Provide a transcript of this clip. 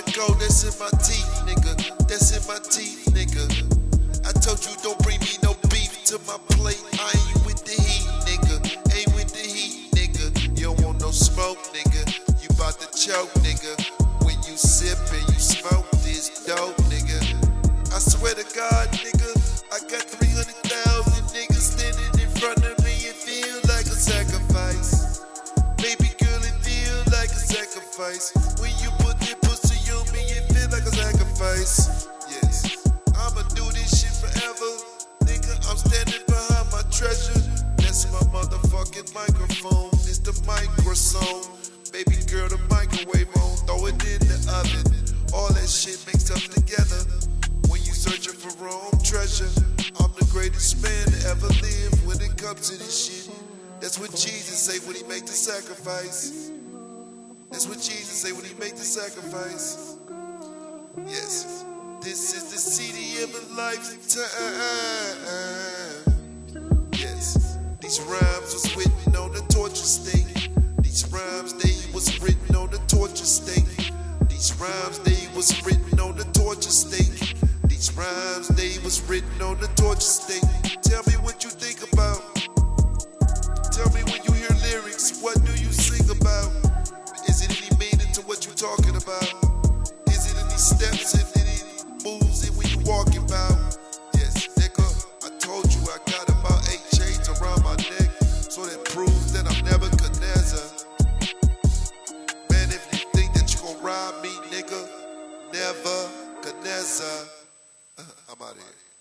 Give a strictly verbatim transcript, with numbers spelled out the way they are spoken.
the gold that's in my teeth, nigga. That's in my teeth, nigga. I told you don't bring me no beef to my plate. I ain't with the heat, nigga. Ain't with the heat, nigga. You don't want no smoke, nigga. You bout to choke, nigga. When you sip and you smoke this dope, nigga. I swear to God, nigga, I got three hundred thousand niggas standing in front of me. It feel like a sacrifice. Baby girl, it feel like a sacrifice. When you put that pussy on me, it feel like a sacrifice. Yes, I'ma do this shit forever. Nigga, I'm standing behind my treasure. That's my motherfucking microphone. It's the microsome. Baby girl, the microwave on. Throw it in the oven. All that shit mixed up together. When you searching for wrong treasure, I'm the greatest man to ever live when it comes to this shit. That's what Jesus say when he make the sacrifice. That's what Jesus say when he make the sacrifice. Yes, this is the C D of a lifetime. Yes, these rhymes was written on the torture stake. These rhymes, they was written on the torture stake. These rhymes, they was written on the torture stake. These rhymes, they was written on the torture stake. Tell me what you think about. Tell me when you hear lyrics, what do you sing about? Is it any meaning to what you talking about? Is it any steps and any moves in when you walking about? Yes, nigga, I told you I got about eight chains around my neck, so that proves that I'm never Nebuchadnezzar. Man, if you think that you gon' rob me, nigga, never Nebuchadnezzar. Uh, I'm out of here.